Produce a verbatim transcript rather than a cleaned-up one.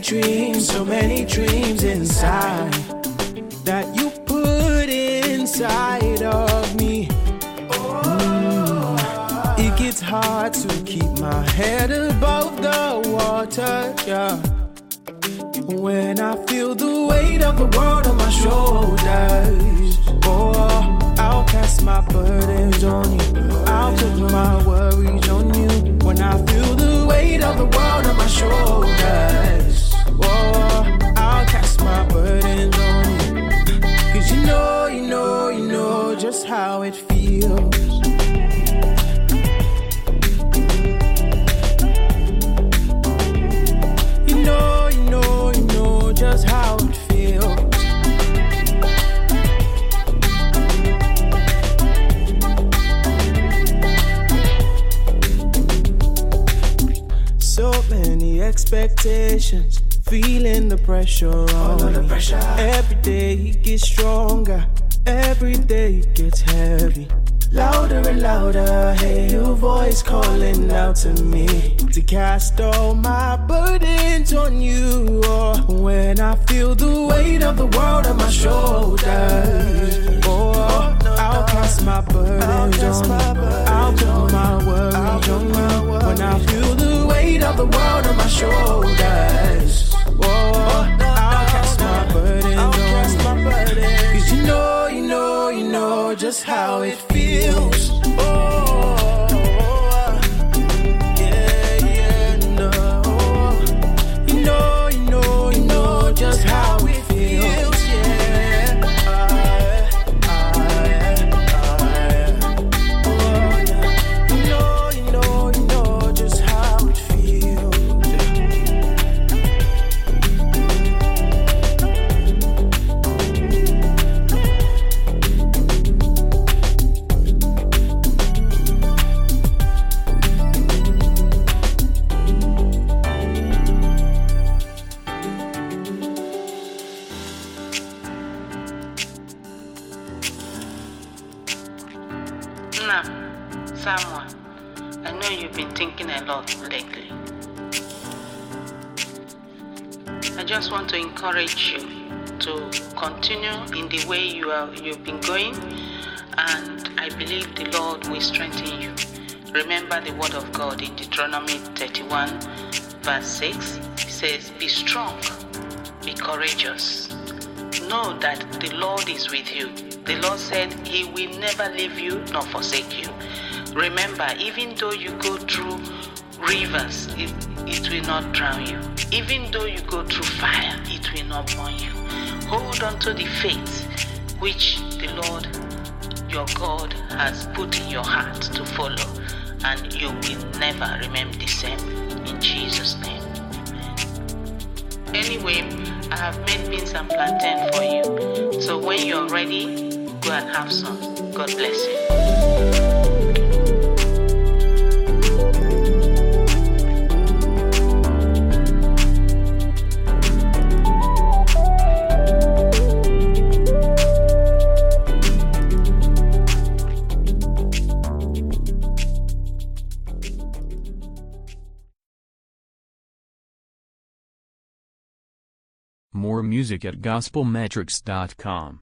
dreams, so many dreams inside that you put inside of me. Mm. It gets hard to keep my head above the water, yeah. When I feel the weight of the world on my shoulders, oh, I'll cast my burdens on you. I'll put my worries on you. When I feel the weight of the world on my shoulders, oh, I'll cast my burdens on you. Cause you know, you know, you know just how it feels. You know, you know, you know just how it feels. So many expectations, feeling the pressure on me. The pressure. Every day it gets stronger, every day it gets heavy. Louder and louder, hey, your voice calling out to me to cast all my burdens on you. Oh, when I feel the weight of the world on my shoulders, oh, I'll cast my burdens on you. I'll put my worries on you. When I feel the weight of the world on my shoulders, oh, I'll cast my burdens on you. Cause you know, you know, you know just how it feels. Oh, yeah, yeah, no. You know, you know, you know just how it feels. Yeah, I, I, I, oh, yeah. You know, you know, you know just how it feels. Now, someone, I know you've been thinking a lot lately. I just want to encourage you to continue in the way you are, you've been going, and I believe the Lord will strengthen you. Remember the word of God in Deuteronomy thirty-one, verse six. It says, be strong, be courageous. Know that the Lord is with you. The Lord said he will never leave you nor forsake you. Remember, even though you go through rivers, it, it will not drown you. Even though you go through fire, it will not burn you. Hold on to the faith which the Lord your God has put in your heart to follow, and you will never remain the same. In Jesus' name. Anyway, I have made beans and plantain for you. So when you're ready, go and have some. God bless you. More music at gospel metrics dot com.